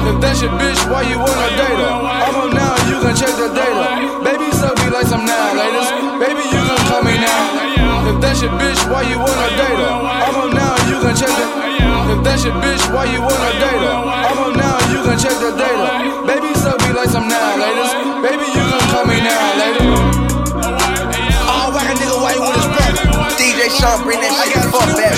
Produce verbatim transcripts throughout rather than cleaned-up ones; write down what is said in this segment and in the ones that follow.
If that's your bitch, why you wanna date her? I'm up now, you can check the data. Baby, suck me like some now-laters. Baby, you can call me now. If that's your bitch, why you wanna date her? I'm up now, you can check the. If that's your bitch, why you wanna date her? I'm up now, you can check the data. Baby, suck me like some now-laters. Baby, you can call me now-later. All whack a nigga, why you with his brother? D J Sean, bring that shit fuck back.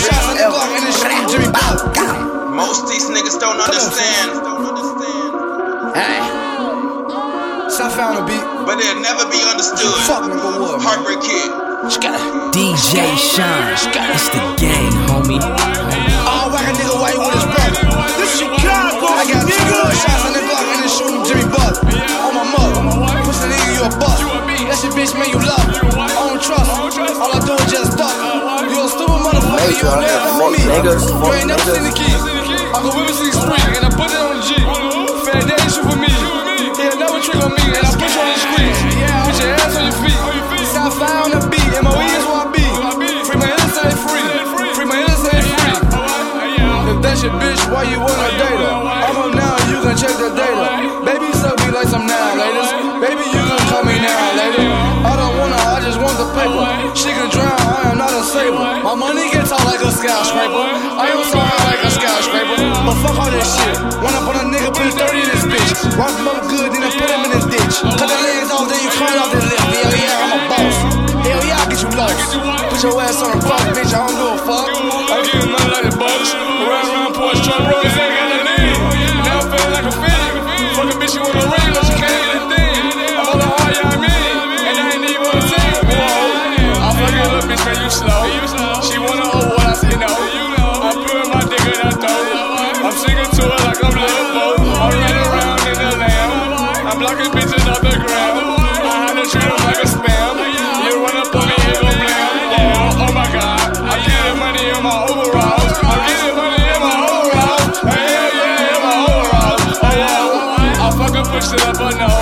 Most these niggas don't understand. Hey. So I found a beat, but they'll never be understood. Fuck nigga, what? Heartbreak Kid. D J Sean, it's the game, homie. All whack a nigga, why you with his brother? This Chicago, I got two good shots in the Glock and it's shooting Jimmy Butler. On my mother, pussy nigga, you a bust. That's your bitch, man, you love me. I don't trust her. All I do is just duck her. You a stupid motherfucker, you don't never for me. You ain't never seen the key. I go with six three and I put it on the G. Fair day shoot for me. He'll never trick on me and I push on the streets. Put your ass on your feet. Southside on the beat, M O E is where I be. Free my innocent, free. Free my innocent, free. If that's your bitch, why you wanna date her? I'm up now, you can check the data. Baby, suck me like some now-laters. Baby, you can call me now-later. I don't wanna, I just want the paper. She can drown, I am not a saver. My money gets out like a skyscraper. I am so high like a skyscraper. But fuck all this shit. Run up on a nigga, put thirty in this bitch. Rock him up good, then I put him in the ditch. Cut the legs off, then you climb off the lip. Hell yeah, I'm a boss. Hell yeah, I'll get you lost. Put your ass on the fuck, bitch, I don't give a fuck. I give you nothing like the bucks. Around around Porsche truck, rose, ain't got no name. Now I'm feeling like a fiend. Fuck a bitch, you wanna ring, but she can't get a thing. I'm on the hard, yeah, I mean. And I ain't even wanna team. Whoa, I fuck a little bitch, man, you slow. She wanna hold what I say no. I'm putting my dick in that dough. I'm singing to her like I'm Lil Bo. I'm running around in the lamb. I'm blocking bitches off the ground. I had to treat them like a spam. You run up on me, you gon' blam. Oh, oh my God, I'm getting money in my overalls. I'm getting money in my overalls. Hey, yeah, yeah, in my overalls. Oh, yeah, I fucking pushed it up, I know.